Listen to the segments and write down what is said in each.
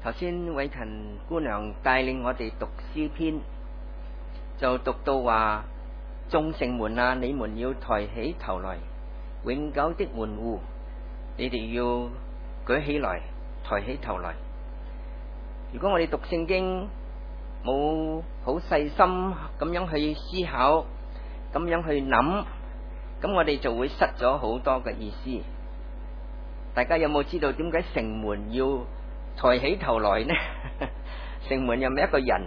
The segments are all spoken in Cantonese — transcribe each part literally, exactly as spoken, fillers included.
頭先偉勤姑娘帶領我哋讀詩篇，就讀到話：眾城門啊，你們要抬起頭來；永久的門戶，你哋要舉起來，抬起頭來。如果我哋讀聖經冇好細心咁樣去思考，咁樣去諗，咁我哋就會失咗好多嘅意思。大家有冇知道點解城門要抬起頭來呢？城門又唔係一個人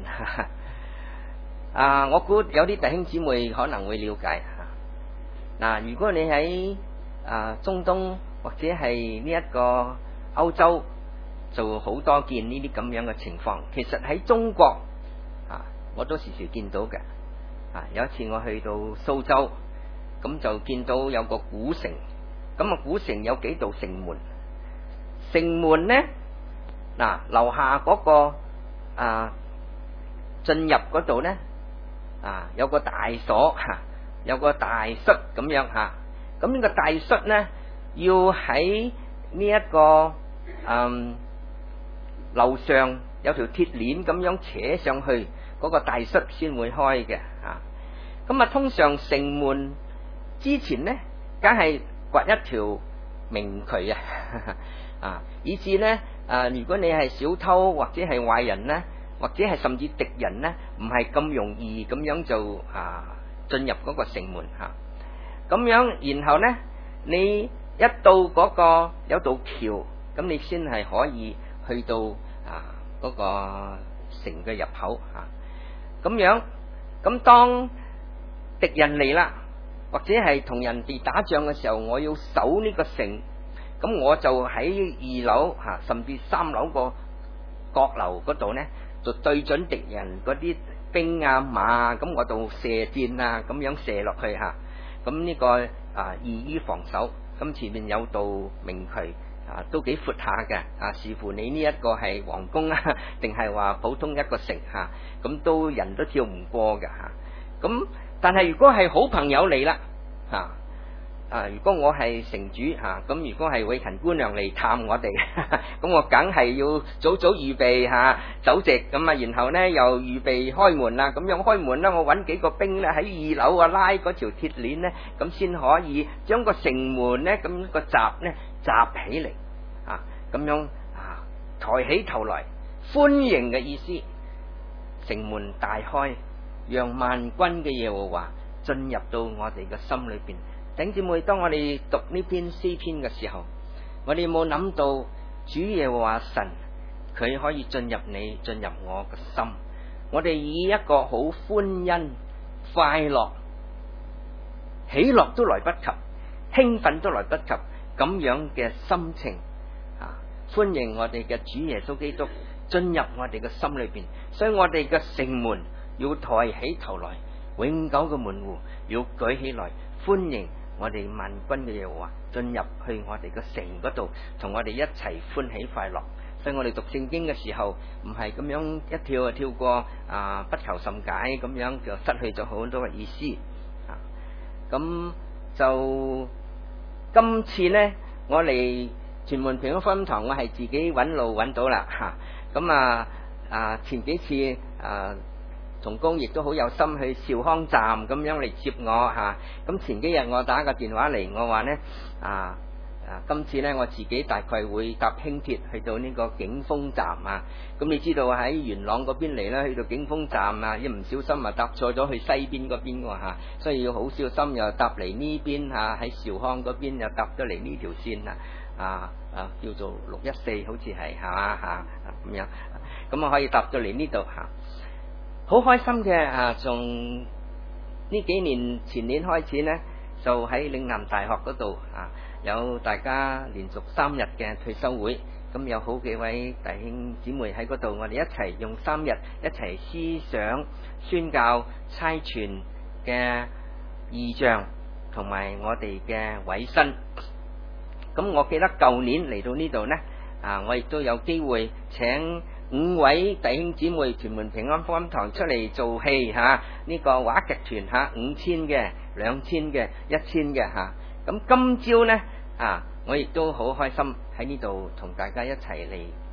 啊！我估有啲弟兄姊妹可能會了解嗱。如果你喺啊中東或者係呢一個歐洲，就好多見呢啲咁樣嘅情況。其實喺中國啊，我都時時見到嘅啊。有一次我去到蘇州，咁就見到有個古城，咁啊古城有幾道城門。城門呢，嗱樓下嗰個啊進入嗰度呢，啊有個大鎖吓，有個大栓咁樣吓。咁呢個大栓呢，要喺呢一個嗯樓上有條鐵鏈咁樣扯上去，嗰個大栓先會開嘅啊。咁啊通常城門之前呢，梗係掘一條明渠啊，啊，以至呢，啊，如果你係小偷或者係壞人呢，或者係甚至敵人呢，唔係咁容易咁樣就啊進入嗰個城門吓。咁樣，然後呢，你一到嗰個有道橋，咁你先係可以去到啊嗰個城嘅入口吓。咁樣，咁當敵人嚟啦，或者係同人哋打仗嘅時候，我要守呢個城，咁我就喺二樓吓，甚至三樓個閣樓嗰度呢，就對準敵人嗰啲兵啊馬啊，咁我就射箭啊，咁樣射落去吓。咁呢個啊易於防守。咁前面有道明渠啊，都幾闊下嘅啊，視乎你呢一個係皇宮啊，定係話普通一個城吓，咁都人都跳唔過嘅吓。咁但係如果係好朋友嚟啦吓，啊如果我係城主吓，咁如果係偉勤姑娘嚟探我哋，咁我梗係要早早預備吓酒席咁啊，然後呢又預備開門啦，咁樣開門啦，我揾幾個兵咧喺二樓啊拉嗰條鐵鏈呢，咁先可以將個城門呢，咁個閘呢閘起嚟啊，咁樣啊抬起頭來，歡迎嘅意思，城門大開，讓萬軍嘅耶和華進入到我哋嘅心裏邊。弟兄姊妹，當我哋讀呢篇詩篇嘅時候，我哋有冇諗到主耶和華神佢可以進入你，進入我嘅心？我哋以一個好歡欣、快樂、喜樂都來不及，興奮都來不及咁樣嘅心情啊！歡迎我哋嘅主耶穌基督進入我哋嘅心裏邊，所以我哋嘅城門要抬起頭來，永久嘅門戶要舉起來，歡迎我哋萬軍嘅耶和華進入去我哋嘅城嗰度，同我哋一齊歡喜快樂。所以我哋讀聖經嘅時候，唔係咁樣一跳就跳過啊，不求甚解咁樣就失去咗好多嘅意思啊。咁就今次呢，我嚟屯門平安福音堂，我係自己揾路揾到啦吓。咁啊啊前幾次啊。同工亦都好有心去兆康站咁樣嚟接我吓，咁、啊、前幾日我打個電話嚟，我話呢啊啊今次呢我自己大概會搭輕鐵去到呢個景豐站啊，咁你知道喺元朗嗰邊嚟啦，去到景豐站啊，一唔小心啊搭錯咗去西邊嗰邊喎吓，所以要好小心，又搭嚟呢邊吓，喺兆康嗰邊又搭咗嚟呢條線啊啊啊叫做六一四好似係係嘛吓咁樣，咁我可以搭到嚟呢度吓。好開心嘅啊！從呢幾年前年開始呢，就喺嶺南大學嗰度啊，有大家連續三日嘅退休會，咁有好幾位弟兄姊妹喺嗰度，我哋一齊用三日一齊思想、宣教、差傳嘅異象，同埋我哋嘅委身。咁我記得舊年嚟到呢度呢，啊，我亦都有機會請五位弟兄姊妹屯門平安福音堂出嚟做戲吓，呢個話劇團吓，五千嘅、兩千嘅、一千嘅吓。咁今朝呢啊，我亦都好開心喺呢度同大家一齊嚟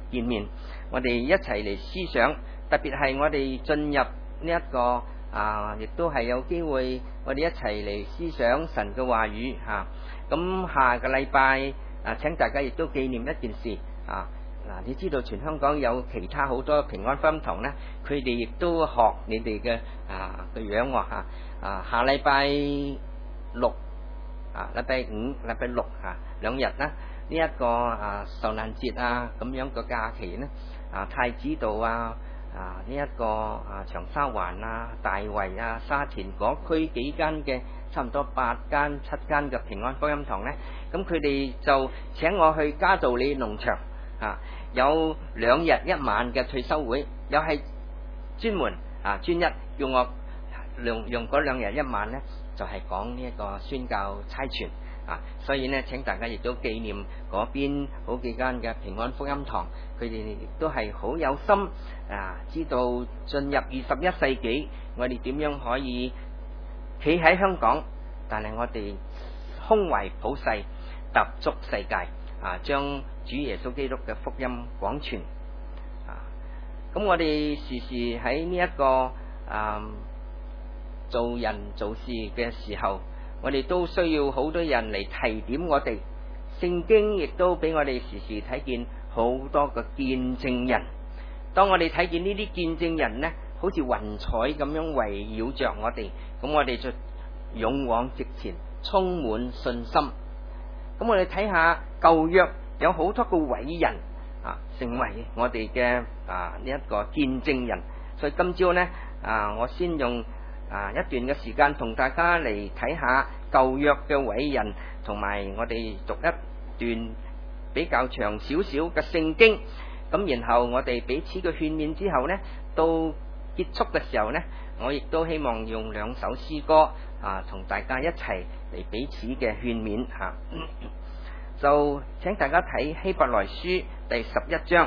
見面，我哋一齊嚟思想，特別係我哋進入呢、這、一個啊，亦都係有機會，我哋一齊嚟思想神嘅話語嚇。咁、啊、下個禮拜啊，請大家亦都紀念一件事啊。嗱，你知道全香港有其他好多平安福音堂咧，佢哋亦都學你哋嘅啊嘅樣喎嚇。啊，下禮拜六啊，禮拜五、禮拜六嚇兩日啦。呢、這、一個啊受難節啊咁樣個假期咧，啊太子道啊啊呢一、這個啊長沙灣啊、大圍啊、沙田嗰區幾間嘅差唔多八間、七間嘅平安福音堂咧，咁佢哋就請我去嘉道理農場。啊，有兩日一晚嘅退休會，又係專門啊專一叫我用用嗰兩日一晚呢，就係講呢一個宣教差傳啊，所以呢，請大家亦都紀念嗰邊好幾間嘅平安福音堂，佢哋亦都係好有心啊，知道進入二十一世紀，我哋點樣可以企喺香港，但係我哋胸懷普世，踏足世界啊，將主耶穌基督嘅福音廣傳啊！咁我哋時時喺呢一個啊做人做事嘅時候，我哋都需要好多人嚟提點我哋。聖經亦都俾我哋時時睇見好多個見證人。當我哋睇見呢啲見證人呢，好似雲彩咁樣圍繞着我哋，咁我哋就勇往直前，充滿信心。咁我哋睇下舊約。有好多個偉人啊，成為我哋嘅啊呢一個見證人。所以今朝呢，啊，我先用啊一段嘅時間同大家嚟睇下舊約嘅偉人，同埋我哋讀一段比較長少少嘅聖經。咁然後我哋彼此嘅勸勉之後呢，到結束嘅時候呢，我亦都希望用兩首詩歌啊，同大家一齊嚟彼此嘅勸勉吓。啊就請大家睇希伯來書第十一章，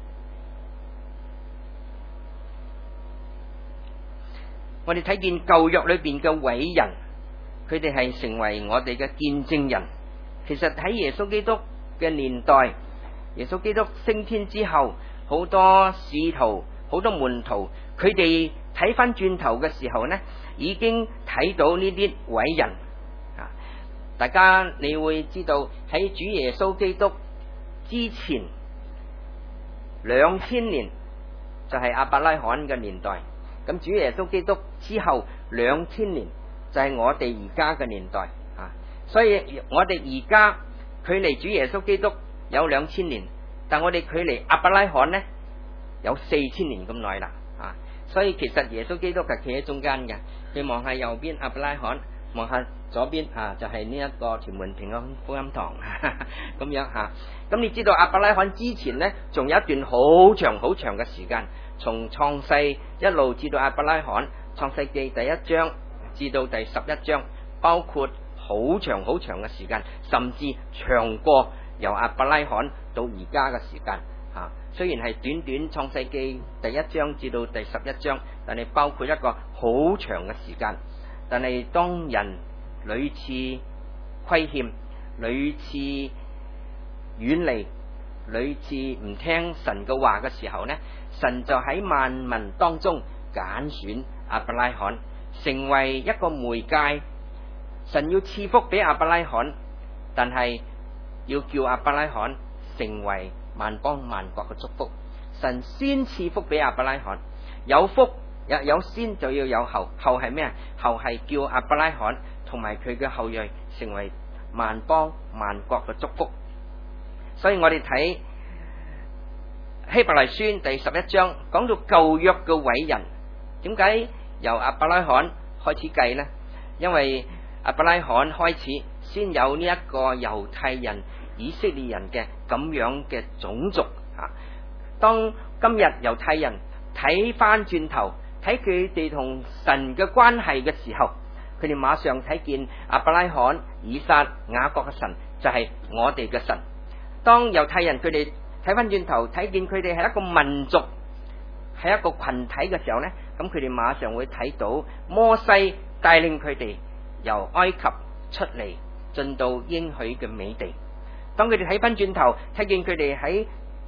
我哋睇見舊約裏邊嘅偉人，佢哋係成為我哋嘅見證人。其實喺耶穌基督嘅年代，耶穌基督升天之後，好多使徒、好多門徒，佢哋睇翻轉頭嘅時候呢，已經睇到呢啲偉人。大家你會知道喺主耶穌基督之前兩千年就係亞伯拉罕嘅年代，咁主耶穌基督之後兩千年就係我哋而家嘅年代啊。所以我哋而家距離主耶穌基督有兩千年，但我哋距離亞伯拉罕呢有四千年咁耐啦啊。所以其實耶穌基督係企喺中間嘅，佢望下右邊亞伯拉罕，望下左邊啊，就係呢一個屯門平安福音堂咁樣吓。咁、啊、你知道亞伯拉罕之前呢，仲有一段好長好長嘅時間，從創世一路至到亞伯拉罕，創世記第一章至到第十一章，包括好長好長嘅時間，甚至長過由亞伯拉罕到而家嘅時間啊。雖然係短短創世記第一章至到第十一章，但係包括一個好長嘅時間。但係當人屢次虧欠、屢次遠離、屢次唔聽神嘅話嘅時候呢，神就喺萬民當中揀選亞伯拉罕成為一個媒介。神要賜福俾亞伯拉罕，但係要叫亞伯拉罕成為萬邦萬國嘅祝福。神先賜福俾亞伯拉罕，有福。有有先就要有後，後係咩啊？後係叫亞伯拉罕同埋佢嘅後裔成為萬邦萬國嘅祝福。所以我哋睇希伯來書第十一章，講到舊約嘅偉人，點解由亞伯拉罕開始計呢？因為亞伯拉罕開始先有呢一個猶太人、以色列人嘅咁樣嘅種族啊。當今日猶太人睇翻轉頭，睇佢哋同神嘅關係嘅時候，佢哋馬上睇見亞伯拉罕、以撒、雅各嘅神就係我哋嘅神。當猶太人佢哋睇翻轉頭，睇見佢哋係一個民族，係一個群體嘅時候呢，咁佢哋馬上會睇到摩西帶領佢哋由埃及出嚟，進到應許嘅美地。當佢哋睇翻轉頭，睇見佢哋喺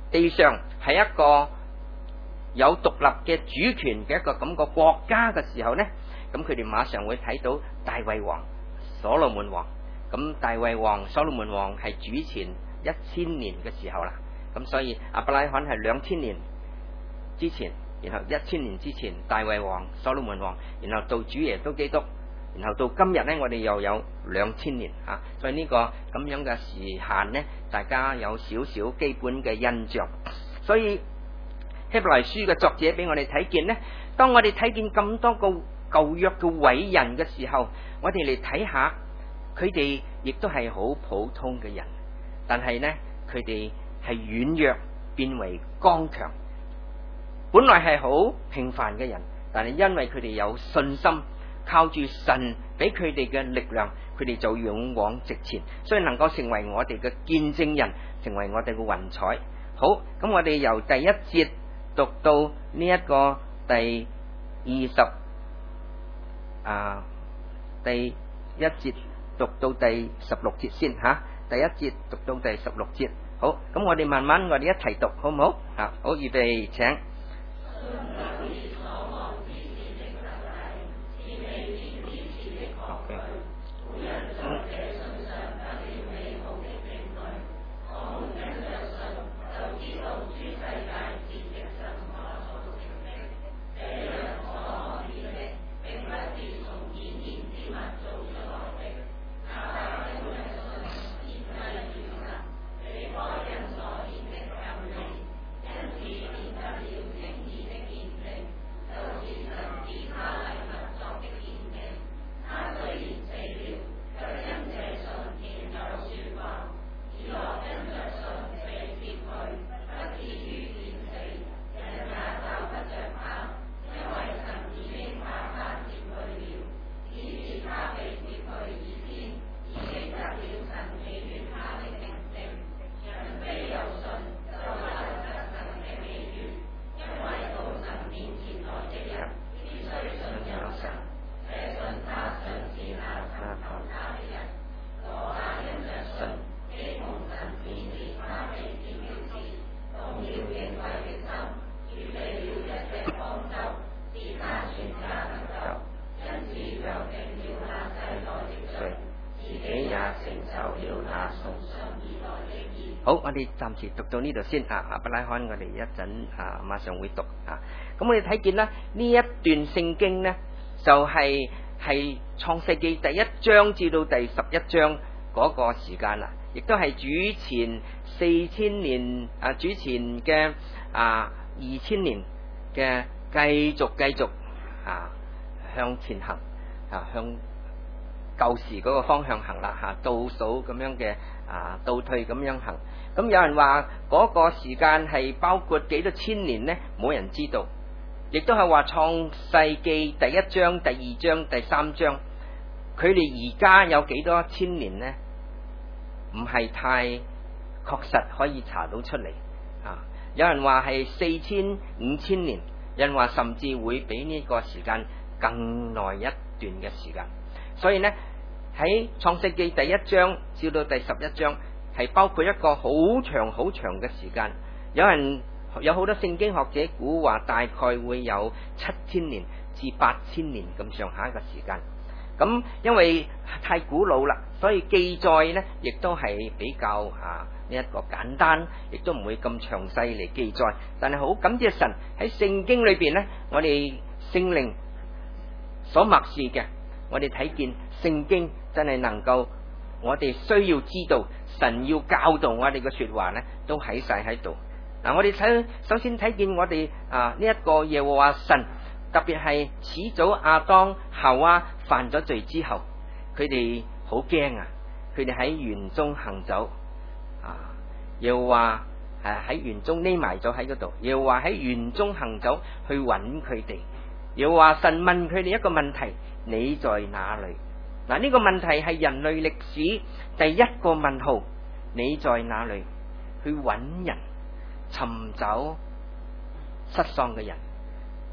地上係一個有獨立嘅主權嘅一個咁個國家嘅時候呢，咁佢哋馬上會睇到大衛王、所羅門王。咁大衛王、所羅門王係主前一千年嘅時候啦。咁所以亞伯拉罕係兩千年之前，然後一千年之前大衛王、所羅門王，然後到主耶穌基督，然後到今日呢，我哋又有兩千年啊。所以呢個咁樣嘅時限呢，大家有少少基本嘅印象。所以希伯來書嘅作者俾我哋睇見呢，當我哋睇見咁多個舊約嘅偉人嘅時候，我哋嚟睇下佢哋亦都係好普通嘅人，但係呢，佢哋係軟弱變為剛強。本來係好平凡嘅人，但係因為佢哋有信心，靠住神俾佢哋嘅力量，佢哋就勇往直前，所以能夠成為我哋嘅見證人，成為我哋嘅雲彩。好，咁我哋由第一節讀到呢一個第二十啊第一節讀到第十六節先吓、啊，第一節讀到第十六節。好，咁我哋慢慢我哋一齊讀，好唔好？啊，好，預備，請。好，我哋暫時讀到呢度先啊。亞伯拉罕，我哋一陣啊，馬上會讀啊。咁我哋睇見啦，呢一段聖經呢，就係係創世記第一章至到第十一章嗰個時間啦，亦都係主前四千年啊，主前嘅啊二千年嘅繼續繼續啊向前行啊，向舊時嗰個方向行啦吓，倒數咁樣嘅啊倒退咁樣行。咁有人話嗰個時間係包括幾多千年呢？冇人知道。亦都係話創世記第一章、第二章、第三章，佢哋而家有幾多千年呢？唔係太確實可以查到出嚟啊！有人話係四千、五千年，有人話甚至會比呢個時間更耐一段嘅時間。所以呢，喺創世記第一章至到第十一章係包括一個好長好長嘅時間。有人有好多聖經學者估話大概會有七千年至八千年咁上下一個時間。咁因為太古老啦，所以記載呢亦都係比較啊呢一個簡單，亦都唔會咁詳細嚟記載。但係好感謝神喺聖經裏邊呢，我哋聖靈所默示嘅，我哋睇見聖經真係能夠，我哋需要知道神要教導我哋嘅說話呢，都喺晒喺度。嗱，我哋睇首先睇見我哋啊呢一個耶和華神，特別係始祖亞當夏娃犯咗罪之後，佢哋好驚啊！佢哋喺園中行走啊，又話誒喺園中匿埋咗喺嗰度，又話喺園中行走去揾佢哋，又話神問佢哋一個問題：你在哪裏？嗱，呢個問題係人類歷史第一個問號。你在哪裏？去揾人，尋找失喪嘅人。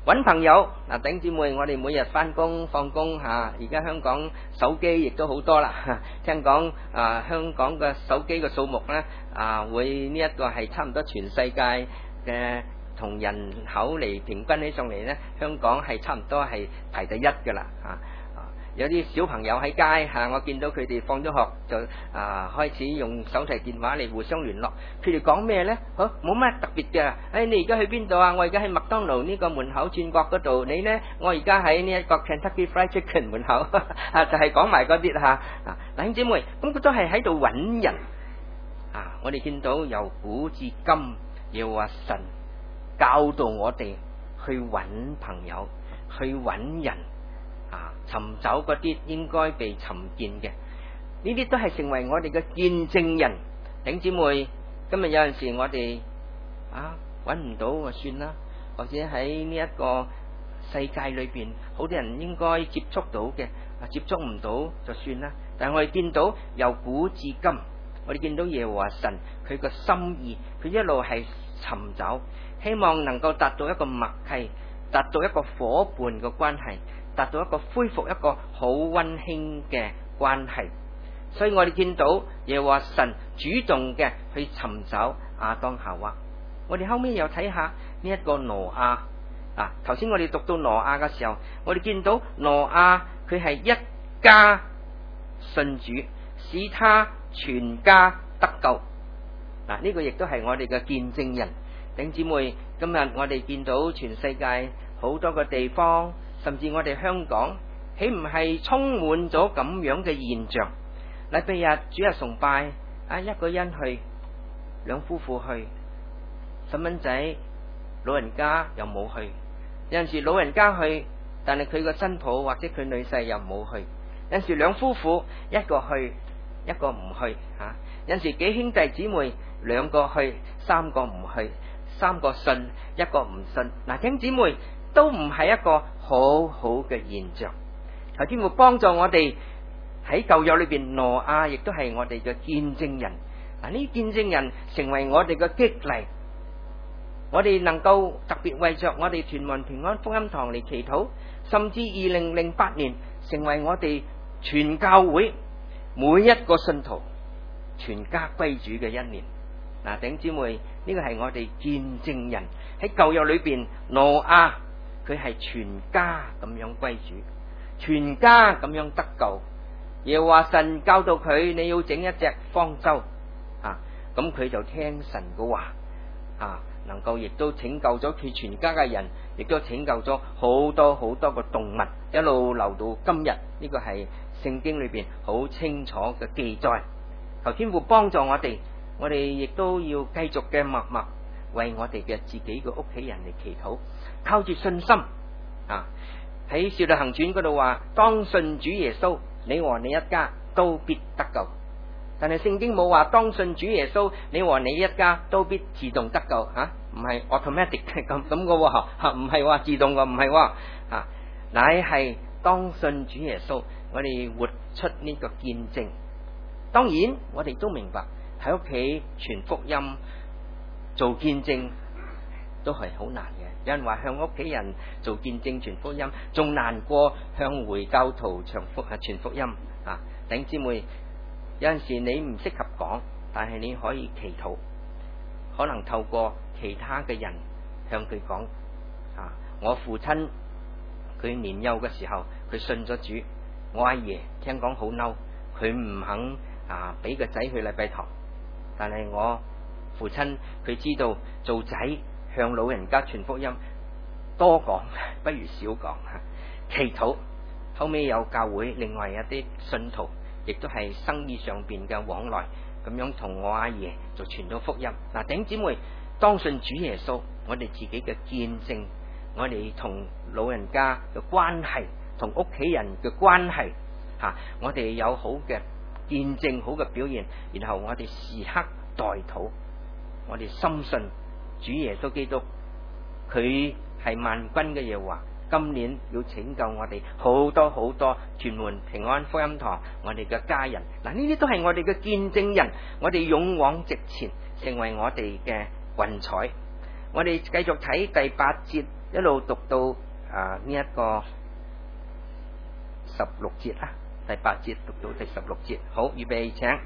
揾朋友嗱，弟兄姊妹，我哋每日翻工放工吓，而家香港手機亦都好多啦。聽講啊，香港嘅手機嘅數目咧啊，會呢一個係差唔多全世界嘅同人口嚟平均起上嚟咧，香港係差唔多係排第一噶啦啊！有啲小朋友喺街嚇，我見到佢哋放咗學就啊開始用手提電話嚟互相聯絡。佢哋講咩呢？好冇乜特別嘅。誒，你而家去邊度啊？我而家喺麥當勞呢個門口轉角嗰度。你呢？我而家喺呢一個 Kentucky Fried Chicken 門口啊，就係講埋嗰啲嚇。啊，弟兄姊妹，咁佢都係喺度揾人啊！我哋見到由古至今，要話神教導我哋去揾朋友，去揾人。啊！尋找嗰啲應該被尋見嘅，呢啲都係成為我哋嘅見證人。弟兄姊妹，今日有陣時我哋啊揾唔到就算啦，或者喺呢一個世界裏邊，好多人應該接觸到嘅，啊接觸唔到就算啦。但係我哋見到由古至今，我哋見到耶和華神佢個心意，佢一路係尋找，希望能夠達到一個默契，達到一個夥伴嘅關係。達到一個恢復一個好溫馨嘅關係，所以我哋見到耶和華神主動嘅去尋找亞當夏娃。我哋後尾又睇下呢一個挪亞啊，頭先我哋讀到挪亞嘅時候，我哋見到挪亞佢係一家信主，使他全家得救。嗱，呢個亦都係我哋嘅見證人。弟兄姊妹，今日我哋見到全世界好多個地方。甚至我哋香港，豈唔係充滿咗咁樣嘅現象？禮拜日主日崇拜，啊一個人去，兩夫婦去，細蚊仔、老人家又冇去。有陣時老人家去，但係佢個新抱或者佢女婿又冇去。有陣時兩夫婦一個去，一個唔去吓。有陣時幾兄弟姊妹兩個去，三個唔去，三個信，一個唔信。嗱，兄姊妹。都唔係一個好好嘅現象。求天父幫助我哋喺舊約裏邊，挪亞亦都係我哋嘅見證人。嗱，呢見證人成為我哋嘅激勵，我哋能夠特別為着我哋屯門平安福音堂嚟祈禱，甚至二零零八年成為我哋全教會每一個信徒全家歸主嘅一年。嗱，弟兄姊妹，呢個係我哋見證人喺舊約裏邊，挪亞。佢係全家咁樣歸主，全家咁樣得救。耶和華神教導佢，你要整一隻方舟啊，咁佢就聽神嘅話啊，能夠亦都拯救咗佢全家嘅人，亦都拯救咗好多好多個動物，一路留到今日。呢個係聖經裏邊好清楚嘅記載。求天父幫助我哋，我哋亦都要繼續嘅默默為我哋嘅自己嘅屋企人嚟祈禱。靠住信心啊！喺《使徒行傳》嗰度話，當信主耶穌，你和你一家都必得救。但係聖經冇話當信主耶穌，你和你一家都必自動得救吓，唔係 automatic 咁咁嘅吓，唔係話自動嘅，唔係話啊，乃係當信主耶穌，我哋活出呢個見證。當然，我哋都明白喺屋企傳福音做見證都係好難嘅。有人話向屋企人做見證傳福音仲難過向回教徒傳福啊傳福音啊！弟兄姊妹，有陣時你唔適合講，但係你可以祈禱，可能透過其他嘅人向佢講啊。我父親佢年幼嘅時候，佢信咗主，我阿爺聽講好嬲，佢唔肯啊俾個仔去禮拜堂，但係我父親佢知道做仔向老人家傳福音多講不如少講，祈禱。後尾有教會另外一啲信徒亦都係生意上邊嘅往來，咁樣同我阿爺就傳咗福音。嗱，弟兄姊妹，當信主耶穌，我哋自己嘅見證，我哋同老人家嘅關係，同屋企人嘅關係吓，我哋有好嘅見證，好嘅表現，然後我哋時刻代禱，我哋深信主耶穌基督佢係萬軍嘅耶和華，今年要拯救我哋好多好多屯門平安福音堂我哋嘅家人。嗱，呢啲都係我哋嘅見證人，我哋勇往直前，成為我哋嘅雲彩。我哋繼續睇第八節一一路讀到啊呢一個十六節啦，第八節讀到第十六節。好，預備請。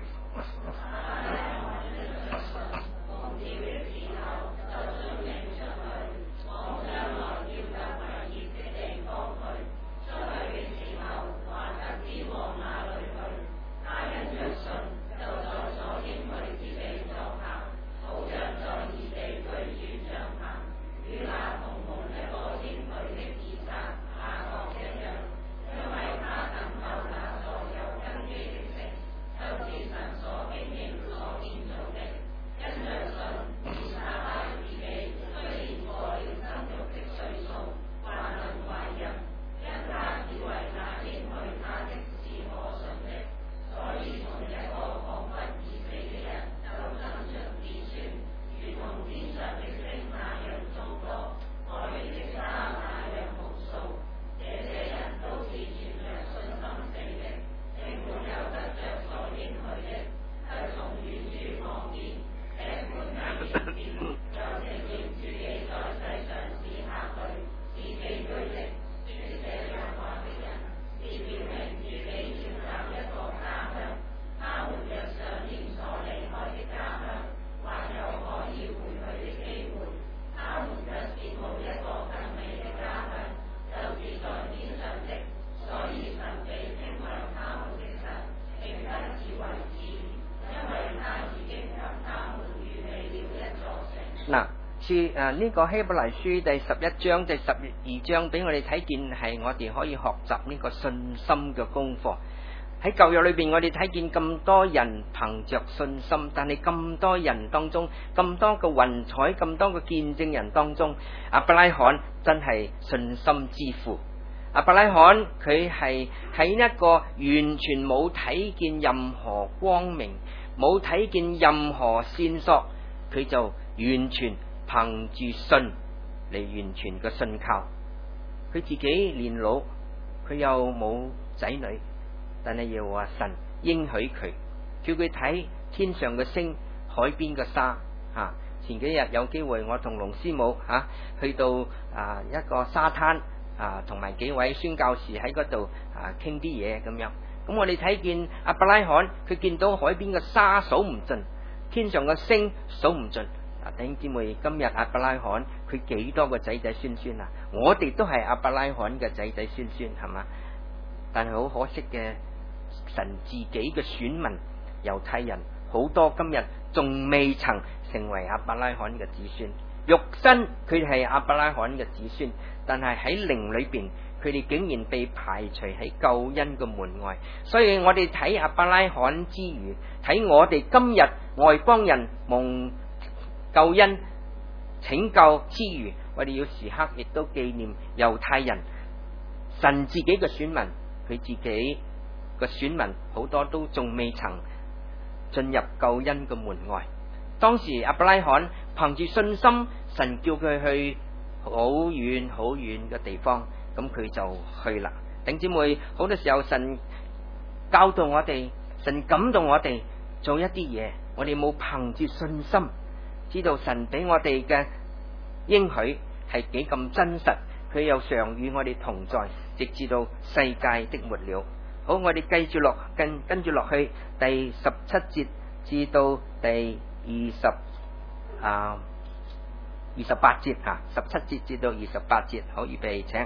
嗱，書誒呢個希伯來書第十一章、第十二章俾我哋睇見係我哋可以學習呢個信心嘅功課。喺舊約裏邊，我哋睇見咁多人憑着信心，但係咁多人當中，咁多個雲彩，咁多個見證人當中，亞伯拉罕真係信心之父。亞伯拉罕佢係喺一個完全冇睇見任何光明，冇睇見任何線索，佢就完全憑住信嚟完全嘅信靠。佢自己年老，佢又冇仔女，但係又話神應許佢，叫佢睇天上嘅星、海邊嘅沙。吓、啊，前幾日有機會，我同龍師母吓、啊、去到啊一個沙灘啊，同埋幾位宣教士喺嗰度啊傾啲嘢咁樣。咁我哋睇見亞伯拉罕，佢見到海邊嘅沙數唔盡，天上嘅星數唔盡。啊，弟兄姊妹，今日亞伯拉罕佢幾多個仔仔孫孫啊？我哋都係亞伯拉罕嘅仔仔孫孫，係嘛？但係好可惜嘅，神自己嘅選民猶太人好多，今日仲未曾成為亞伯拉罕嘅子孫。肉身佢係亞伯拉罕嘅子孫，但係喺靈裏邊，佢哋竟然被排除喺救恩嘅門外。所以我哋睇亞伯拉罕之餘，睇我哋今日外邦人蒙救恩拯救之餘，我哋要時刻亦都紀念猶太人，神自己嘅選民，佢自己嘅選民好多都仲未曾進入救恩嘅門外。當時亞伯拉罕憑住信心，神叫佢去好遠好遠嘅地方，咁佢就去啦。弟兄姊妹，好多時候神教導我哋，神感動我哋做一啲嘢，我哋冇憑住信心，知道神俾我哋嘅應許係幾咁真實，佢又常與我哋同在，直至到世界的末了。好，我哋繼續落跟跟住落去第十七節至到第二十啊二十八節啊，十七節至到二十八節。好，預備請。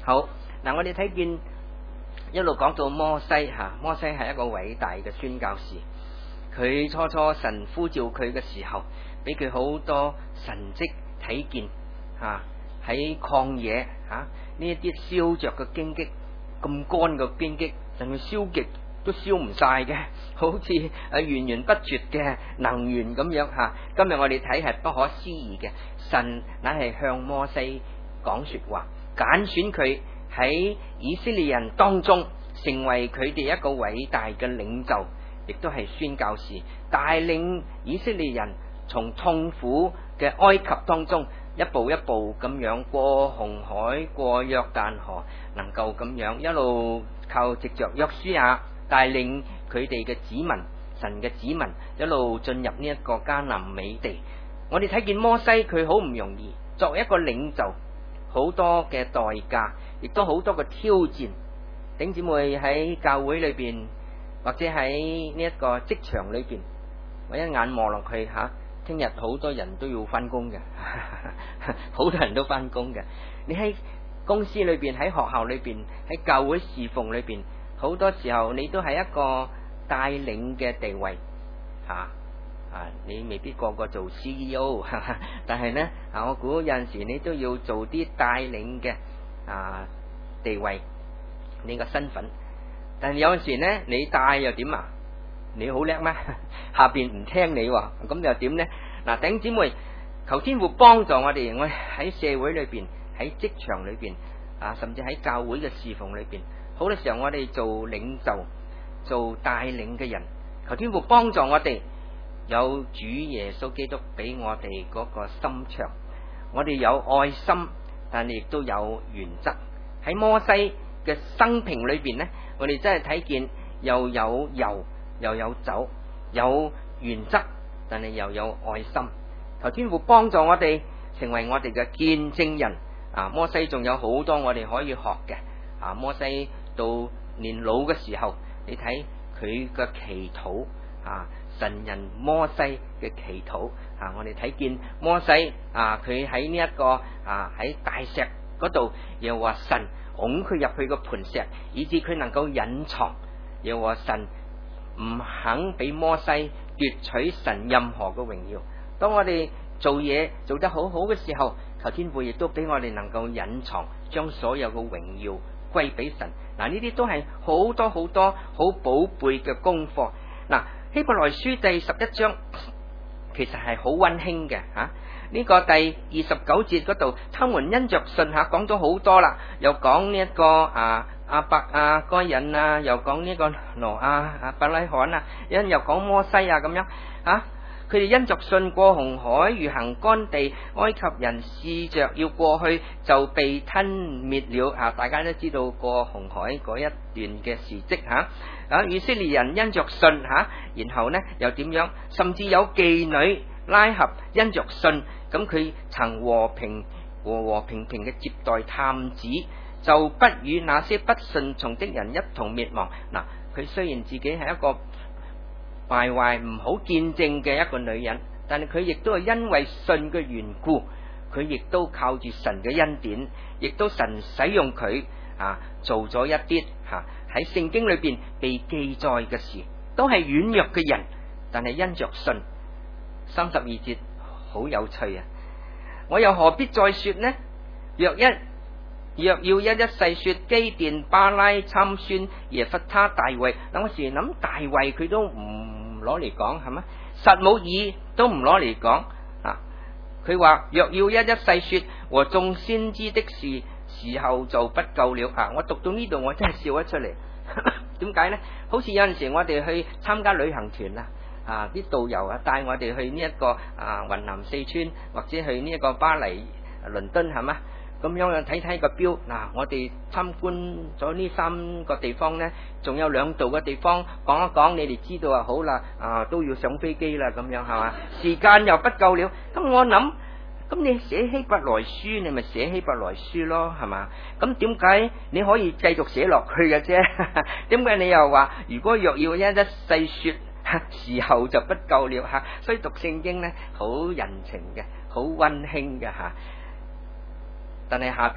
好嗱，我哋睇見一路講到摩西吓，摩西係一個偉大嘅宣教士。佢初初神呼召佢嘅時候，俾佢好多神蹟睇見吓，喺曠野吓呢一啲燒着嘅荊棘，咁乾嘅荊棘，甚至燒極都燒唔晒嘅，好似誒源源不絕嘅能源咁樣吓。今日我哋睇係不可思議嘅，神乃係向摩西講說話，揀選佢喺以色列人當中成為佢哋一個偉大嘅領袖，亦都係宣教士，帶領以色列人從痛苦嘅埃及當中一步一步咁樣過紅海，過約旦河，能夠咁樣一路靠藉着約書亞帶領佢哋嘅子民，神嘅子民一路進入呢一個迦南美地。我哋睇見摩西佢好唔容易，作為一個領袖，好多嘅代價，亦都好多嘅挑戰。弟兄姊妹喺教會裏邊，或者喺呢一個職場裏邊，我一眼望落去吓，聽日好多人都要翻工嘅，好多人都翻工嘅。你喺公司裏邊，喺學校裏邊，喺教會侍奉裏邊，好多時候你都係一個帶領嘅地位吓啊！你未必個個做 C E O， 但係呢，啊，我估有陣時你都要做啲帶領嘅啊地位，你個身份。但係有陣時呢，你帶又點啊？你好叻咩？下邊唔聽你喎，咁又點呢？嗱，弟兄姊妹，求天父幫助我哋，我喺社會裏邊，喺職場裏邊啊，甚至喺教會嘅侍奉裏邊，好多時候我哋做領袖、做帶領嘅人，求天父幫助我哋有主耶穌基督俾我哋嗰個心腸，我哋有愛心，但係亦都有原則。喺摩西嘅生平裏邊呢，我哋真係睇見又有油又有酒，有原則，但係又有愛心。求天父幫助我哋成為我哋嘅見證人。啊，摩西仲有好多我哋可以學嘅。啊，摩西到年老嘅時候，你睇佢嘅祈禱啊，神人摩西嘅祈禱啊，我哋睇見摩西啊，佢喺呢一個啊喺大石嗰度，又話神拱佢入去個磐石，以致佢能夠隱藏，又話神唔肯俾摩西奪取神任何嘅榮耀。當我哋做嘢做得好好嘅時候，求天父亦都俾我哋能夠隱藏，將所有嘅榮耀歸俾神。嗱，呢啲都係好多好多好寶貝嘅功課。嗱，希伯來書第十一章其實係好溫馨嘅吓。呢個第二十九節嗰度，他們因着信吓，講咗好多啦，又講呢一個啊亞伯啊該隱啊，又講呢個挪亞啊伯拉罕啊，因又講摩西啊咁樣吓。佢哋因着信過紅海，如行乾地，埃及人試着要過去就被吞滅了啊！大家都知道過紅海嗰一段嘅事蹟吓啊！以色列人因着信吓，然後呢又點樣？甚至有妓女拉合因着信，咁佢曾和平和和平平嘅接待探子，就不與那些不順從的人一同滅亡。嗱，佢雖然自己係一個敗壞唔好見證嘅一個女人，但係佢亦都係因為信嘅緣故，佢亦都靠住神嘅恩典，亦都神使用佢啊，做咗一啲吓喺聖經裏邊被記載嘅事，都係軟弱嘅人，但係因着信。三十二節好有趣啊！我又何必再說呢？若一若要一一細說基甸、巴拉、參孫、耶弗他、大衛，嗱，我時諗大衛佢都唔攞嚟講係嘛？撒母耳都唔攞嚟講啊！佢話若要一一細說和眾先知的事，時候就不夠了啊！我讀到呢度我真係笑咗出嚟。點解呢？好似有陣時我哋去參加旅行團啊，啊啲導遊啊帶我哋去呢、這、一個啊雲南四川，或者去呢一個巴黎、倫敦係嘛？咁樣啊，睇睇個錶，嗱，我哋參觀咗呢三個地方呢，仲有兩度嘅地方講一講，你哋知道啊，好啦，啊都要上飛機啦，咁樣係嘛？時間又不夠了，咁我諗，咁你寫希伯來書，你咪寫希伯來書咯，係嘛？咁點解你可以繼續寫落去嘅啫？點解你又話如果若要一一細說，時候就不夠了吓？所以讀聖經呢，好人情嘅，好溫馨嘅吓。但係下邊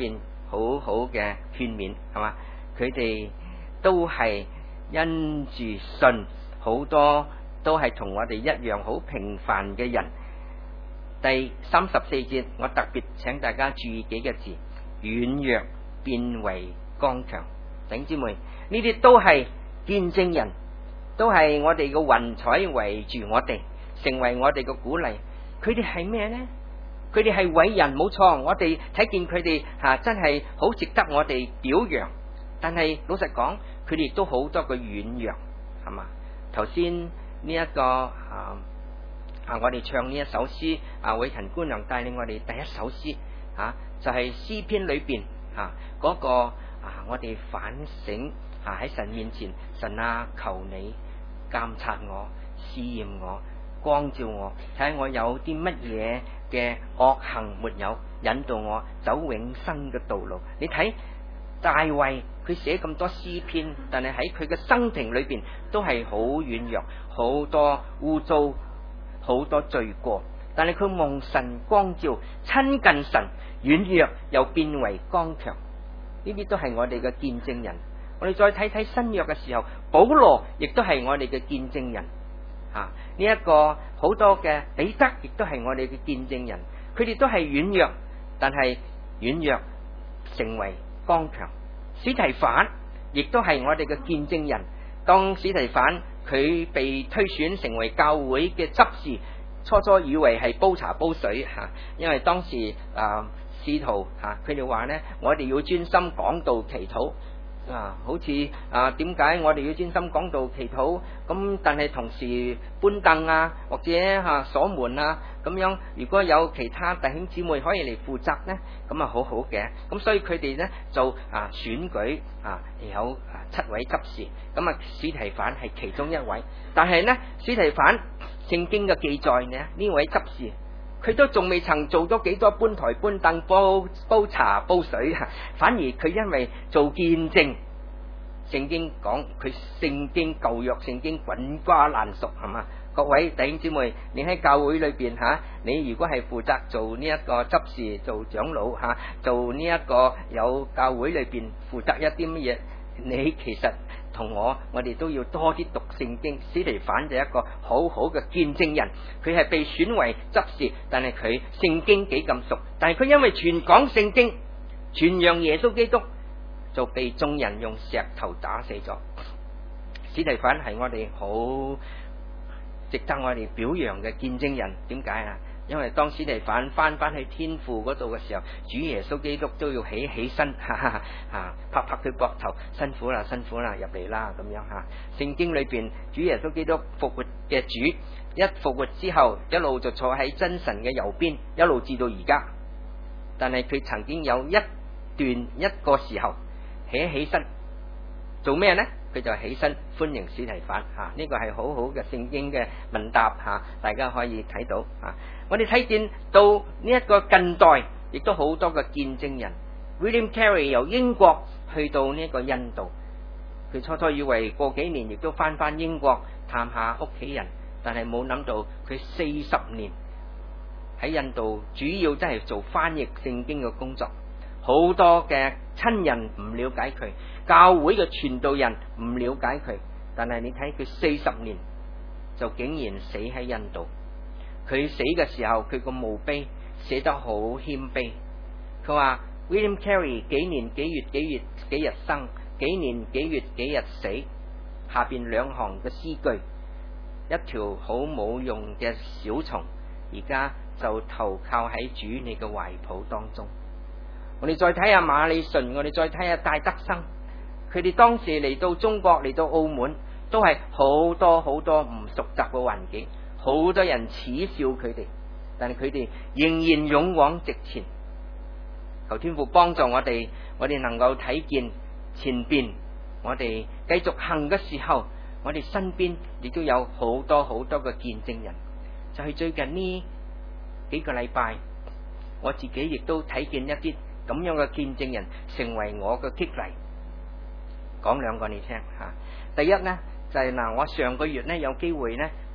好好嘅勸勉，係嘛？佢哋都係因住信，好多都係同我哋一樣好平凡嘅人。第三十四節，我特別請大家注意幾個字：軟弱變為剛強。弟兄姊妹，呢啲都係見證人，都係我哋嘅雲彩圍住我哋，成為我哋嘅鼓勵。佢哋係咩呢？佢哋係偉人，冇錯。我哋睇見佢哋吓，真係好值得我哋表揚。但係老實講，佢哋亦都好多嘅軟弱，係嘛？頭先呢一個啊啊，我哋唱呢一首詩，啊，偉勤姑娘帶領我哋第一首詩啊，就係、是、詩篇裏邊啊嗰、那個啊，我哋反省啊喺神面前，神啊，求你監察我、試驗我、光照我，睇下我有啲乜嘢嘅惡行沒有，引導我走永生嘅道路。你睇大衛佢寫咁多詩篇，但係喺佢嘅生平裏邊都係好軟弱，好多污糟，好多罪過。但係佢蒙神光照，親近神，軟弱又變為剛強。呢啲都係我哋嘅見證人。我哋再睇睇新約嘅時候，保羅亦都係我哋嘅見證人。吓，呢一個好多嘅彼得亦都係我哋嘅見證人。佢哋都係軟弱，但係軟弱成為剛強。司提反亦都係我哋嘅見證人。當司提反佢被推選成為教會嘅執事，初初以為係煲茶煲水吓，因為當時啊使徒吓佢哋話呢，我哋要專心講道祈禱啊，好似啊點解我哋要專心講道祈禱咁？但係同時搬凳啊，或者吓鎖門啊咁樣，如果有其他弟兄姊妹可以嚟負責呢，咁啊好好嘅。咁所以佢哋呢就啊選舉啊有啊七位執事，咁啊司提反係其中一位。但係呢司提反聖經嘅記載呢，呢位執事佢都仲未曾做咗幾多搬台搬凳煲煲茶煲水，反而佢因為做見證，聖經講佢聖經舊約聖經滾瓜爛熟，係嘛？各位弟兄姊妹，你喺教會裏邊吓，你如果係負責做呢一個執事、做長老吓，做呢一個有教會裏邊負責一啲乜嘢，你其實同我，我哋都要多啲讀聖經。司提反就一個好好嘅見證人，佢係被選為執事，但係佢聖經幾咁熟，但係佢因為傳講聖經、傳揚耶穌基督，就被眾人用石頭打死咗。司提反係我哋好值得我哋表揚嘅見證人。點解啊？因為當司提反翻翻去天父嗰度嘅時候，主耶穌基督都要起起身，哈哈啊，拍拍佢膊頭，辛苦啦，辛苦啦，入嚟啦，咁樣吓。聖經裏邊，主耶穌基督復活嘅主，一復活之後，一路就坐喺真神嘅右邊，一路至到而家。但係佢曾經有一段一個時候起起身，做咩呢？佢就起身歡迎司提反吓，呢個係好好嘅聖經嘅問答吓，大家可以睇到吓。我哋睇見到呢一個近代，亦都好多嘅見證人。William Carey 由英國去到呢個印度，佢初初以為過幾年亦都翻翻英國探下屋企人，但係冇諗到佢四十年喺印度，主要真係做翻譯聖經嘅工作。好多嘅親人唔了解佢，教會嘅傳道人唔了解佢，但係你睇佢四十年就竟然死喺印度。佢死嘅時候，佢個墓碑寫得好謙卑。佢話 William Carey 幾年幾月幾月幾日生，幾年幾月幾日死。下邊兩行嘅詩句，一條好冇用嘅小蟲，而家就投靠喺主你嘅懷抱當中。我哋再睇下馬里遜，我哋再睇下戴德生，佢哋當時嚟到中國，嚟到澳門，都係好多好多唔熟習嘅環境，好多人恥笑佢哋，但係佢哋仍然勇往直前。求天父幫助我哋，我哋能夠睇見前邊，我哋繼續行嘅時候，我哋身邊亦都有好多好多嘅見證人。就係最近呢幾個禮拜，我自己亦都睇見一啲咁樣嘅見證人，成為我嘅激勵。講兩個你聽吓。第一呢，就係嗱，我上個月呢有機會呢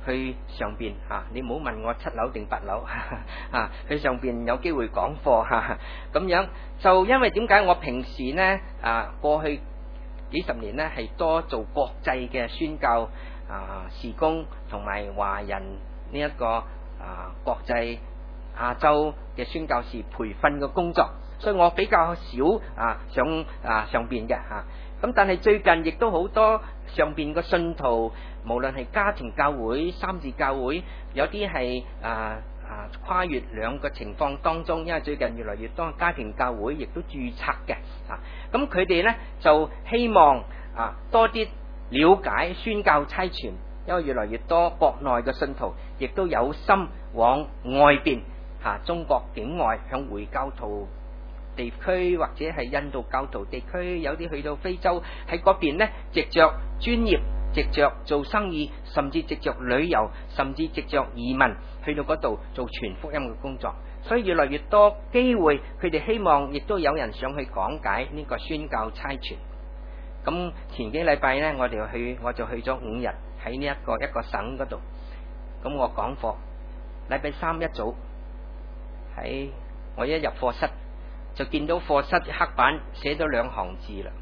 去上邊嚇，你唔好問我七樓定八樓嚇，去上邊有機會講課嚇，咁樣就因為點解我平時呢啊過去幾十年呢係多做國際嘅宣教啊事工，同埋華人呢一個啊國際亞洲嘅宣教士培訓嘅工作，所以我比較少啊上啊上邊嘅嚇。咁但係最近亦都好多上邊嘅信徒，無論係家庭教會、三自教會，有啲係啊啊跨越兩個情況當中，因為最近越來越多家庭教會亦都註冊嘅啊。咁佢哋呢就希望啊多啲了解宣教差傳，因為越來越多國內嘅信徒亦都有心往外邊嚇、啊、中國境外向回教徒地區或者係印度教徒地區，有啲去到非洲喺嗰邊呢，藉着專業，藉着做生意，甚至藉着旅遊，甚至藉着移民去到嗰度做傳福音嘅工作。所以越來越多機會，佢哋希望亦都有人上去講解呢個宣教差傳。咁前幾禮拜呢，我哋去我就去咗五日喺呢一個一個省嗰度。咁我講課，禮拜三一早喺我一入課室，就見到課室黑板寫咗兩行字啦。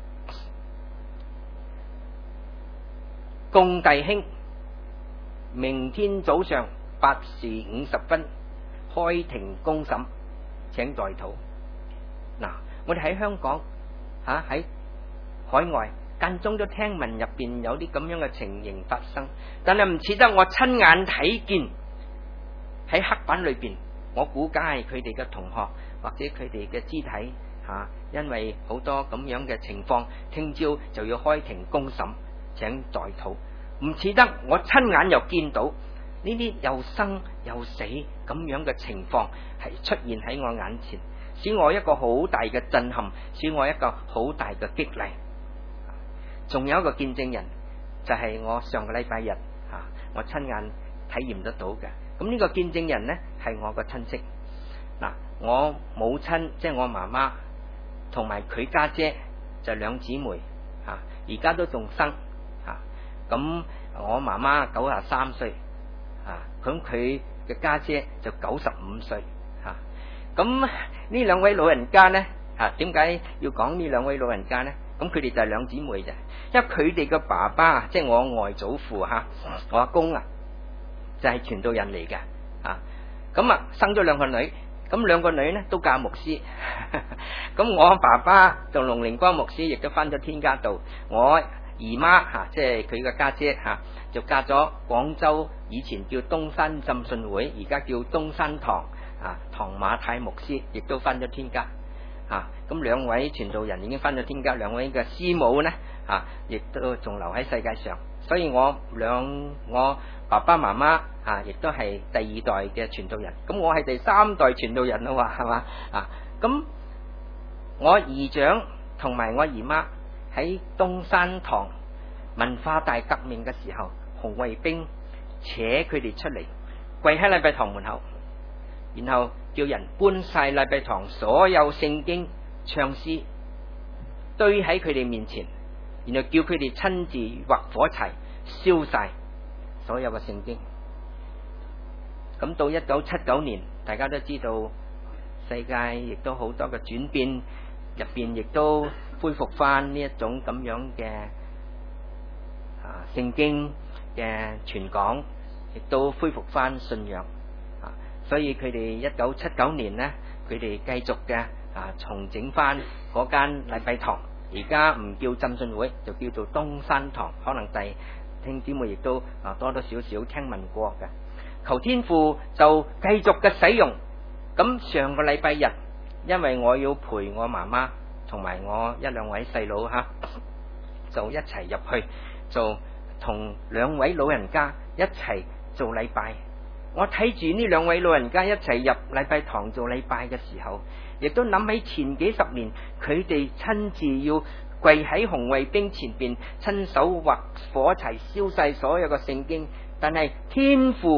共弟兄，明天早上八時五十分開庭公審，請代禱。嗱，我哋喺香港吓喺海外間中都聽聞入邊有啲咁樣嘅情形發生，但係唔似得我親眼睇見喺黑板裏邊。我估計佢哋嘅同學或者佢哋嘅肢體吓、啊，因為好多咁樣嘅情況，聽朝就要開庭公審，請代禱。唔似得我親眼又見到呢啲又生又死咁樣嘅情況係出現喺我眼前，使我一個好大嘅震撼，使我一個好大嘅激勵。仲有一個見證人，就係、是、我上個禮拜日吓、啊，我親眼體驗得到嘅。咁呢個見證人呢，係我個親戚。嗱，我母親即係我媽媽，同埋佢家姐就兩姊妹吓，而家都仲生吓。咁我媽媽九十三歲吓，咁佢嘅家姐就九十五歲吓。咁呢兩位老人家呢吓，點解要講呢兩位老人家呢？咁佢哋就係兩姊妹啫，因為佢哋嘅爸爸即係我外祖父吓，我阿公啊。就係傳道人嚟嘅啊，咁啊生咗兩個女，咁兩個女呢都嫁牧師，咁我爸爸同龍靈光牧師亦都翻咗天家道，我姨媽吓、啊、即係佢嘅家姐吓、啊，就嫁咗廣州以前叫東山浸信會，而家叫東山堂啊，唐馬太牧師亦都翻咗天家啊，咁兩位傳道人已經翻咗天家，兩位嘅師母呢啊，亦都仲留喺世界上，所以我兩我。爸爸媽媽啊，亦都係第二代嘅傳道人，咁我係第三代傳道人咯，係嘛啊？咁我姨丈同埋我姨媽喺東山堂文化大革命嘅時候，紅衛兵扯佢哋出嚟，跪喺禮拜堂門口，然後叫人搬晒禮拜堂所有聖經唱詩堆喺佢哋面前，然後叫佢哋親自劃火柴燒晒所有嘅聖經。咁到一九七九年，大家都知道世界亦都好多嘅轉變，入邊亦都恢復翻呢一種咁樣嘅啊聖經嘅傳講，亦都恢復翻信仰啊。所以佢哋一九七九年呢，佢哋繼續嘅啊重整翻嗰間禮拜堂，而家唔叫浸信會，就叫做東山堂，可能第弟兄姊妹亦都啊多多少少聽聞過嘅。求天父就繼續嘅使用。咁上個禮拜日，因為我要陪我媽媽同埋我一兩位細佬吓，就一齊入去，就同兩位老人家一齊做禮拜。我睇住呢兩位老人家一齊入禮拜堂做禮拜嘅時候，亦都諗起前幾十年佢哋親自要跪喺紅衛兵前邊，親手劃火柴燒晒所有嘅聖經，但係天父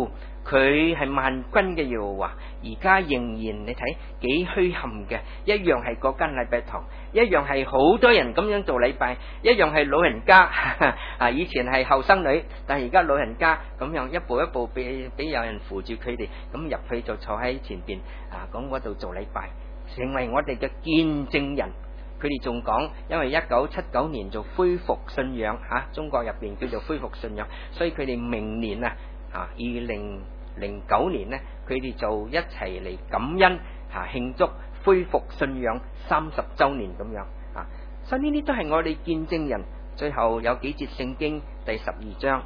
佢係萬軍嘅耶和華，而家仍然你睇幾虛冚嘅，一樣係嗰間禮拜堂，一樣係好多人咁樣做禮拜，一樣係老人家啊，以前係後生女，但係而家老人家咁樣一步一步俾俾有人扶住佢哋，咁入去就坐喺前邊啊，講嗰度做禮拜，成為我哋嘅見證人。佢哋仲講，因為一九七九年就恢復信仰吓、啊，中國入邊叫做恢復信仰，所以佢哋明年啊啊二零零九年呢，佢哋就一齊嚟感恩吓慶祝恢復信仰三十周年咁樣啊，所以呢啲都係我哋見證人。最後有幾節聖經第十二章，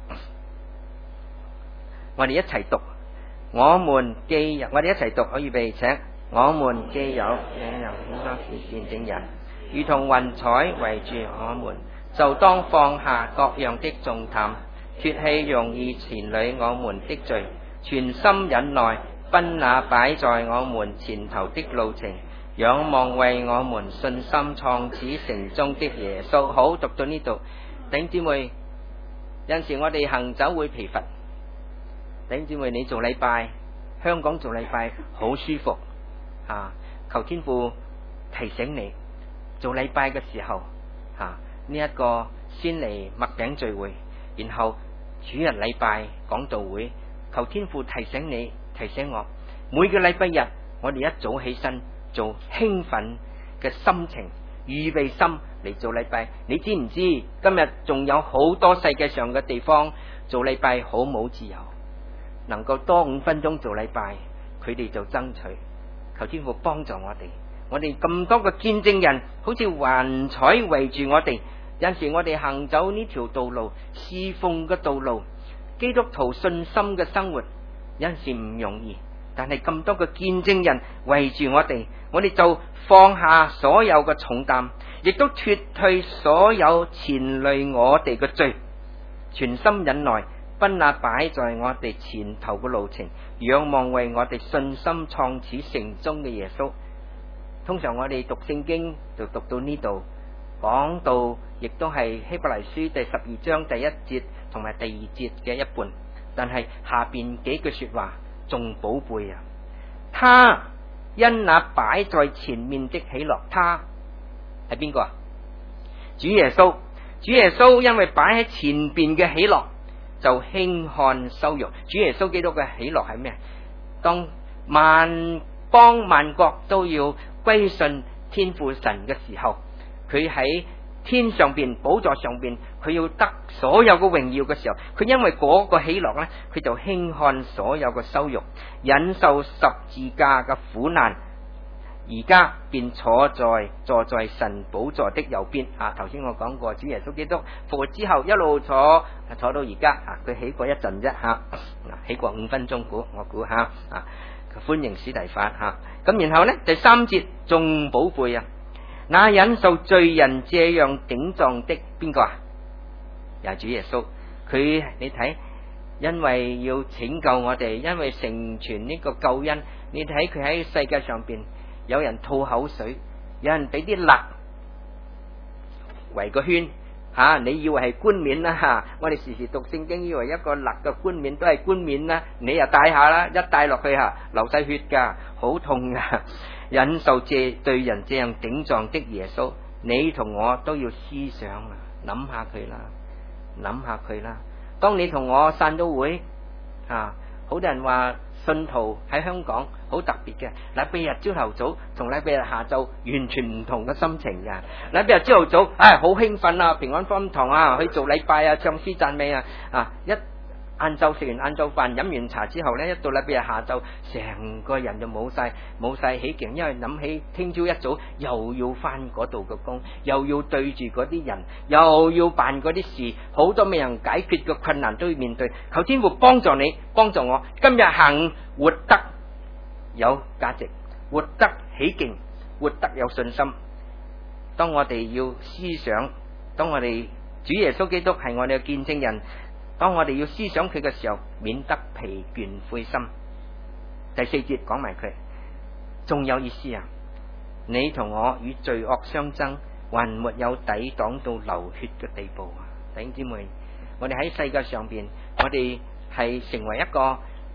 我哋一齊讀。我們既有，我哋一齊讀，可以預備請。我們既有這樣多見證人，如同雲彩圍住我們，就當放下各樣的重擔，脱棄容易纏累我們的罪，全心忍耐，奔那擺在我們前頭的路程，仰望為我們信心創始成終的耶穌。好，讀到呢度，弟兄姊妹，有陣時我哋行走會疲乏，弟兄姊妹，你做禮拜，香港做禮拜好舒服啊！求天父提醒你做禮拜嘅時候啊，呢一個先嚟麥餅聚會，然後主日禮拜講道會，求天父提醒你提醒我，每個禮拜日我哋一早起身做興奮嘅心情，預備心嚟做禮拜。你知唔知今日仲有好多世界上嘅地方做禮拜好冇自由，能夠多五分鐘做禮拜，佢哋就爭取。求天父幫助我哋，我哋咁多個見證人好似雲彩圍住我哋，有陣時我哋行走呢條道路，侍奉嘅道路，基督徒信心嘅生活，有陣時唔容易，但係咁多個見證人圍住我哋，我哋就放下所有嘅重擔，亦都脫退所有纏累我哋嘅罪，全心忍耐，奔那擺在我哋前頭嘅路程，仰望為我哋信心創始成終嘅耶穌。通常我哋讀聖經就讀到呢度，講到亦都係希伯來書第十二章第一節同埋第二節嘅一半，但係下邊幾句說話仲寶貝啊！他因那擺在前面的喜樂，他係邊個啊？主耶穌，主耶穌因為擺喺前邊嘅喜樂，就輕看羞辱。主耶穌基督嘅喜樂係咩？當萬邦萬國都要歸信天父神嘅時候，佢喺天上邊寶座上邊，佢要得所有嘅榮耀嘅時候，佢因為嗰個喜樂呢，佢就輕看所有嘅羞辱，忍受十字架嘅苦難，而家便坐在坐在神寶座的右邊。啊，頭先我講過，主耶穌基督復活之後一路坐坐到而家，啊，佢起過一陣啫，吓、啊，起過五分鐘估，我估吓，啊，歡迎史提反吓。咁、啊、然後呢，第三節仲寶貝啊！那忍受罪人這樣頂撞的邊個啊？又係主耶穌。佢你睇，因為要拯救我哋，因為成全呢個救恩，你睇佢喺世界上邊，有人吐口水，有人俾啲蠟圍個圈吓、啊，你以為係冠冕啦吓？我哋時時讀聖經，以為一個蠟嘅冠冕都係冠冕啦，你又戴下啦，一戴落去吓，流晒血噶，好痛噶。忍受這對人這樣頂撞的耶穌，你同我都要思想啊，諗下佢啦，諗下佢啦。當你同我散咗會啊，好多人話信徒喺香港好特別嘅，禮拜日朝頭早同禮拜日下晝完全唔同嘅心情噶。禮拜日朝頭早，唉，好興奮啊，平安福音堂啊，去做禮拜啊，唱詩讚美啊，啊一。晏晝食完晏晝飯，飲完茶之後呢，一到禮拜日下晝，成個人就冇晒冇晒起勁，因為諗起聽朝一早又要翻嗰度嘅工，又要對住嗰啲人，又要辦嗰啲事，好多未能解決嘅困難都要面對。求天父幫助你，幫助我，今日行活得有價值，活得起勁，活得有信心。當我哋要思想，當我哋主耶穌基督係我哋嘅見證人。當我哋要思想佢嘅時候，免得疲倦灰心。第四節講埋佢，仲有意思啊！你同我與罪惡相爭，還沒有抵擋到流血嘅地步啊！弟兄姊妹，我哋喺世界上邊，我哋係成為一個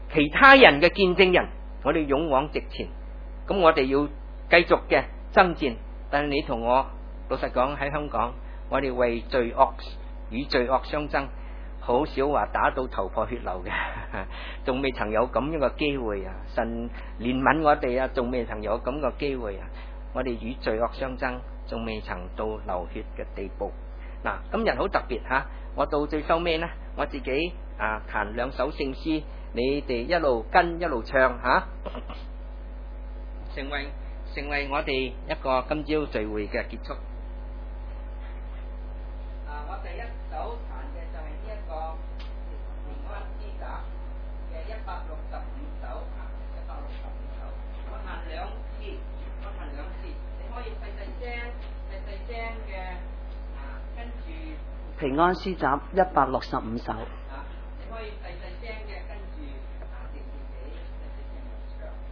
其他人嘅見證人，我哋勇往直前。咁我哋要繼續嘅爭戰。但係你同我老實講，喺香港，我哋為罪惡與罪惡相爭，好少話打到頭破血流嘅，仲未曾有咁樣嘅機會啊！神憐憫我哋啊，仲未曾有咁嘅機會啊！我哋與罪惡相爭，仲未曾到流血嘅地步。嗱，今日好特別吓，我到最收尾呢，我自己啊彈兩首聖詩，你哋一路跟一路唱吓，成為成為我哋一個今朝聚會嘅結束。啊，我第一首彈嘅就係呢一個平安詩集嘅一百六十五首，一百六十五首。我彈兩次，我彈兩次，你可以細細聲、細細聲嘅啊，跟住平安詩集一百六十五首。 啊，你可以細細聲嘅跟住啊，自己細細聲嘅唱。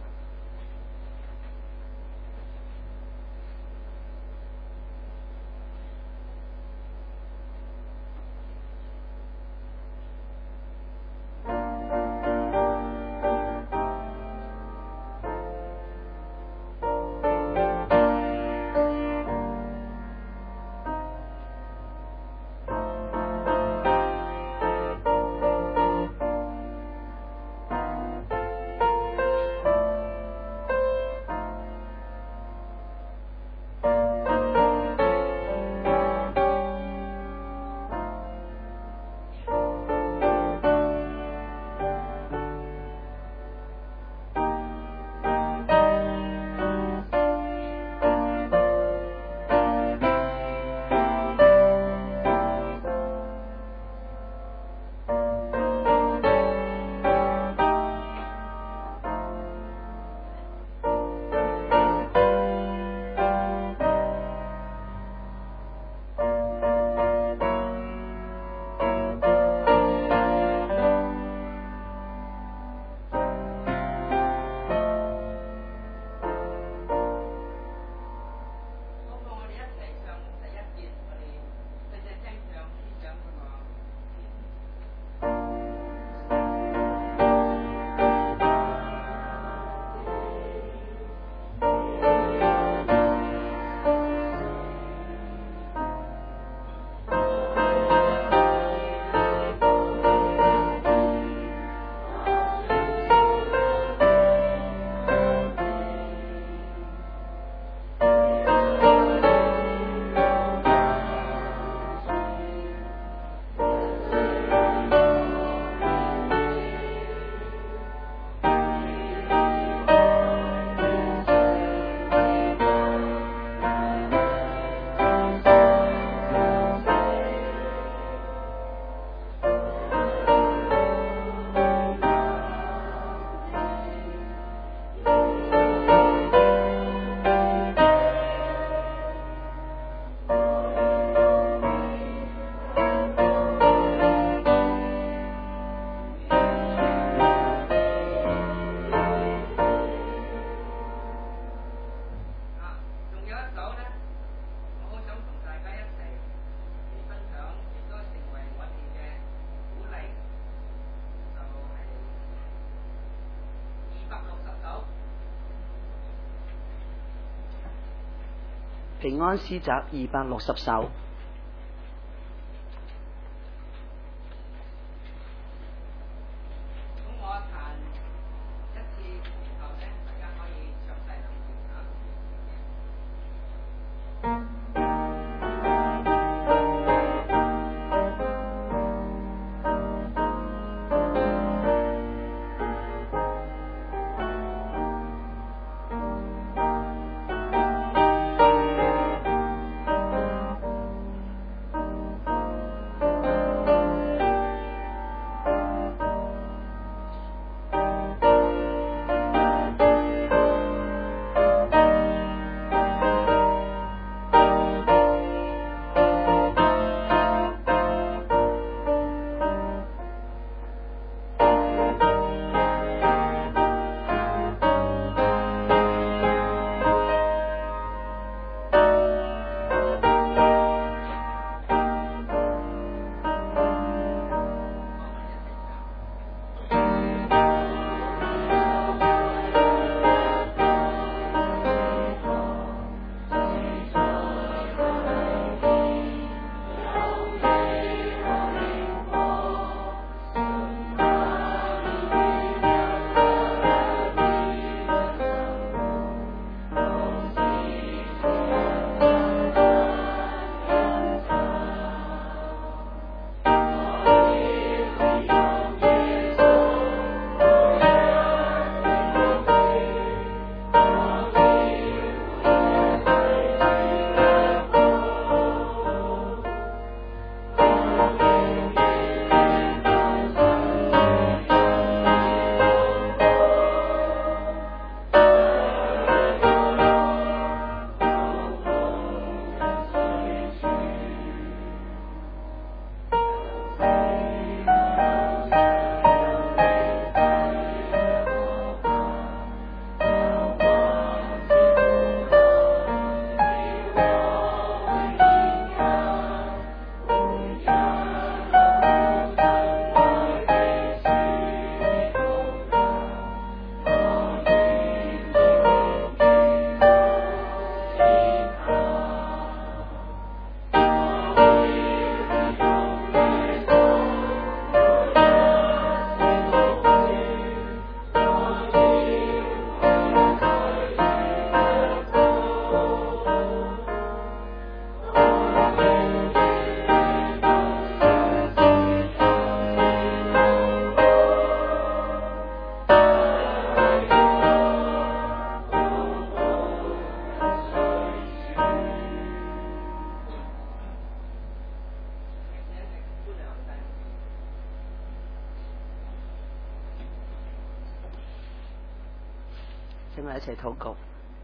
平安詩集二百六十首。 請我一齊禱告。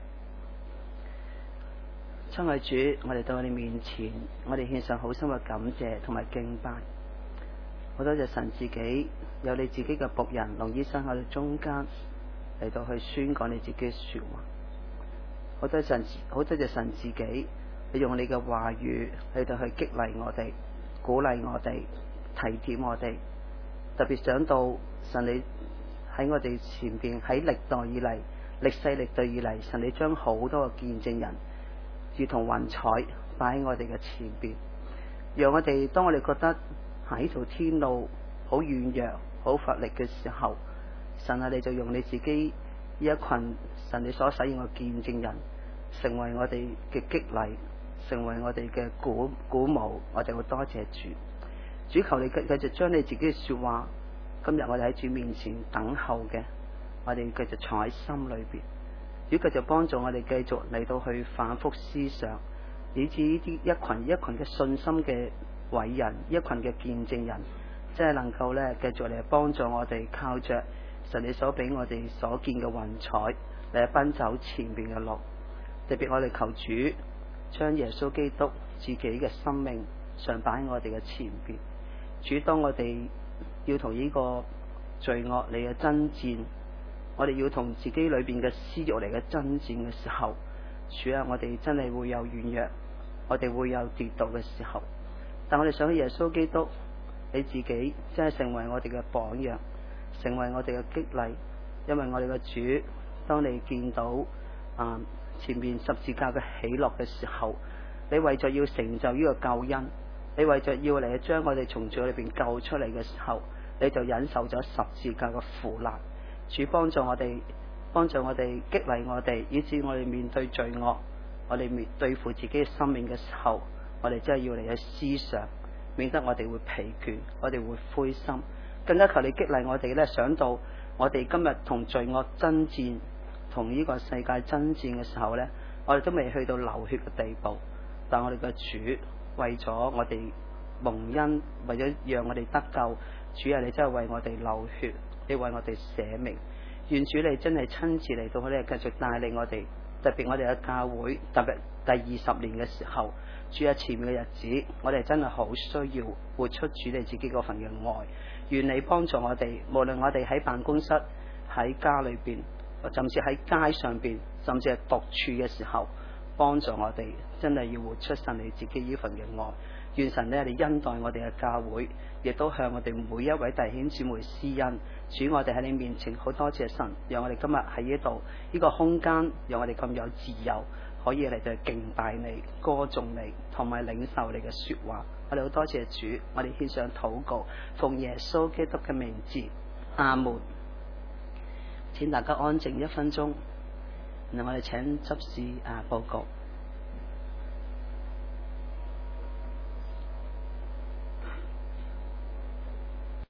親愛主，我哋到你面前，我哋獻上好深嘅感謝同埋敬拜。好多謝神自己有你自己嘅僕人龍醫生喺我哋中間嚟到去宣講你自己嘅說話。好多神，好多謝神自己，你用你嘅話語嚟到去激勵我哋、鼓勵我哋、提點我哋。特別想到神你喺我哋前邊，喺歷代以嚟、歷世歷代以嚟，神你將好多嘅見證人如同雲彩擺喺我哋嘅前邊，讓我哋當我哋覺得喺條天路好軟弱、好乏力嘅時候，神啊，你就用你自己呢一群神你所使用嘅見證人，成為我哋嘅激勵，成為我哋嘅鼓鼓舞。我哋會多謝主。主，求你繼繼續將你自己嘅說話，今日我哋喺主面前等候嘅，我哋繼續坐喺心裏邊。主，繼續幫助我哋繼續嚟到去反覆思想，以至呢啲一群一群嘅信心嘅偉人，一群嘅見證人，即係能夠咧繼續嚟幫助我哋，靠着神你所俾我哋所見嘅雲彩嚟奔走前邊嘅路。特別我哋求主將耶穌基督自己嘅生命常擺喺我哋嘅前邊。主，當我哋要同呢個罪惡嚟嘅爭戰，我哋要同自己裏邊嘅私欲嚟嘅爭戰嘅時候，主啊，我哋真係會有軟弱，我哋會有跌倒嘅時候。但我哋想起耶穌基督，你自己真係成為我哋嘅榜樣，成為我哋嘅激勵。因為我哋嘅主，當你見到啊、嗯、前面十字架嘅喜樂嘅時候，你為咗要成就呢個救恩，你為咗要嚟將我哋從罪裏邊救出嚟嘅時候，你就忍受咗十字架嘅苦難。主幫助我哋，幫助我哋，激勵我哋，以致我哋面對罪惡，我哋面對付自己嘅生命嘅時候，我哋真係要嚟去思想，免得我哋會疲倦，我哋會灰心。更加求你激勵我哋咧，想到我哋今日同罪惡爭戰，同呢個世界爭戰嘅時候咧，我哋都未去到流血嘅地步，但我哋嘅主為咗我哋蒙恩，為咗讓我哋得救，主啊，你真係為我哋流血，你為我哋捨命。願主你真係親自嚟到咧，繼續帶領我哋，特別我哋嘅教會，特別第二十年嘅時候，主啊，前面嘅日子，我哋真係好需要活出主你自己嗰份嘅愛。願你幫助我哋，無論我哋喺辦公室、喺家裏邊，甚至喺街上邊，甚至係獨處嘅時候，幫助我哋真係要活出神你自己呢份嘅愛。願神呢，你恩待我哋嘅教會，亦都向我哋每一位弟兄姊妹施恩。主，我哋喺你面前好多謝神，讓我哋今日喺呢度呢個空間，讓我哋咁有自由，可以嚟到敬拜你、歌頌你，同埋領受你嘅說話。我哋好多謝主，我哋獻上禱告，奉耶穌基督嘅名字，阿門。請大家安靜一分鐘，然後我哋請執事啊報告。